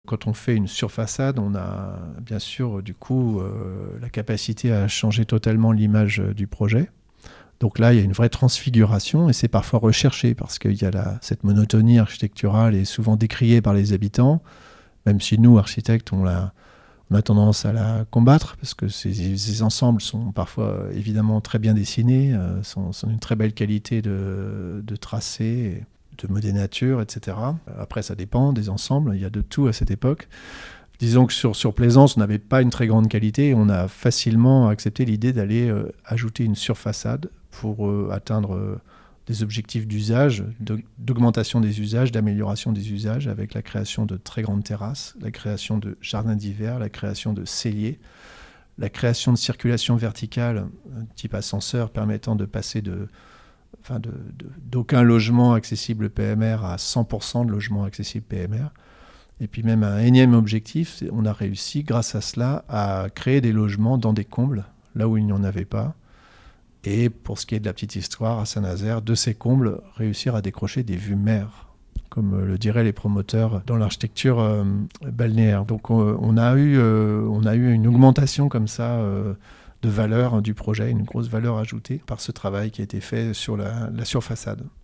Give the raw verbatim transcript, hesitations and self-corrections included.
quand on fait une surfaçade, on a bien sûr du coup euh, la capacité à changer totalement l'image du projet. Donc là, il y a une vraie transfiguration et c'est parfois recherché parce qu'il y a la, cette monotonie architecturale est souvent décriée par les habitants, même si nous, architectes, on, la, on a tendance à la combattre parce que ces, ces ensembles sont parfois évidemment très bien dessinés, euh, sont, sont d'une très belle qualité de, de tracé, de modénature, et cetera. Après, ça dépend des ensembles, il y a de tout à cette époque. Disons que sur, sur Plaisance, on n'avait pas une très grande qualité et on a facilement accepté l'idée d'aller euh, ajouter une surfaçade pour euh, atteindre euh, des objectifs d'usage, de, d'augmentation des usages, d'amélioration des usages avec la création de très grandes terrasses, la création de jardins d'hiver, la création de celliers, la création de circulation verticale type ascenseur permettant de passer de, enfin de, de, d'aucun logement accessible P M R à cent pour cent de logements accessibles P M R. Et puis même un énième objectif, on a réussi grâce à cela à créer des logements dans des combles, là où il n'y en avait pas. Et pour ce qui est de la petite histoire, à Saint-Nazaire, de ces combles, réussir à décrocher des vues mer, comme le diraient les promoteurs dans l'architecture euh, balnéaire. Donc on, on, a eu, euh, on a eu une augmentation comme ça euh, de valeur du projet, une grosse valeur ajoutée par ce travail qui a été fait sur la, la surfaçade.